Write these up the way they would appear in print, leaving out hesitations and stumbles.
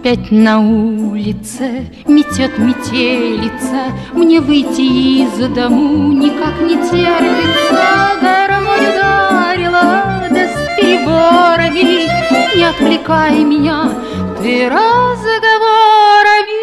Опять на улице метет метелица, мне выйти из дому никак не терпится. Гармонь ударила, да с переборами, не отвлекай меня ты разговорами.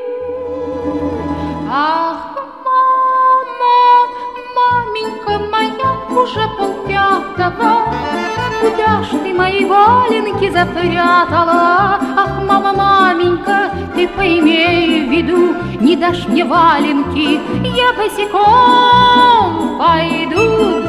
Ах, мама, маменька моя, уже полпятого, куда ж ты мои валенки запрятала? Ах, мама, маменька, ты поимей в виду, не дашь мне валенки, я босиком пойду.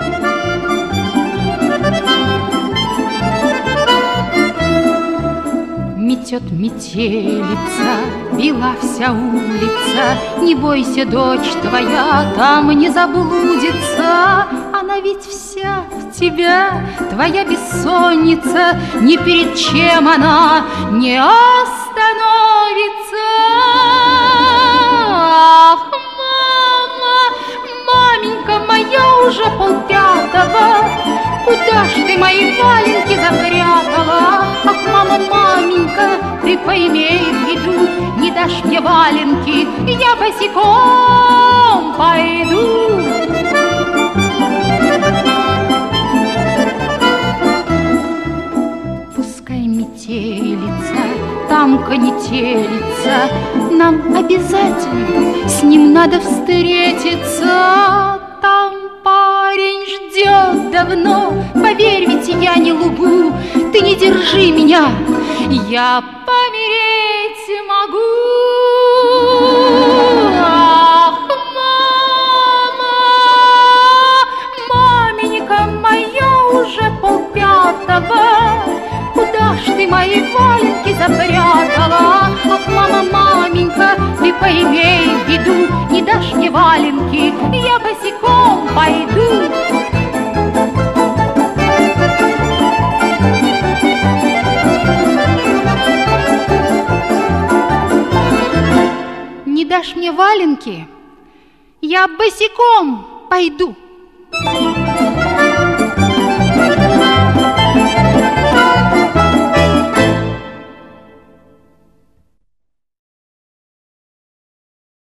Метет метелица, бела вся улица, не бойся, дочь твоя там не заблудится. Она ведь вся в тебя, твоя бессонница, ни перед чем она не остановится. Ах, мама, маменька моя, уже полпятого, куда ж ты мои валенки запрятала? Ах, мама, маменька, ты поимей в виду, не дашь мне валенки, я босиком пойду. Пускай метелица, там конетелица, нам обязательно с ним надо встретиться. Там парень ждет давно, поверь, ведь я не лгу. Ты не держи меня, я помереть могу. Ах, мама, маменька моя, уже полпятого, куда ж ты мои валенки запрятала? Ах, мама, маменька, ты поимей в виду, не дашь мне валенки, я босиком пойду. Не дашь мне валенки, я босиком пойду.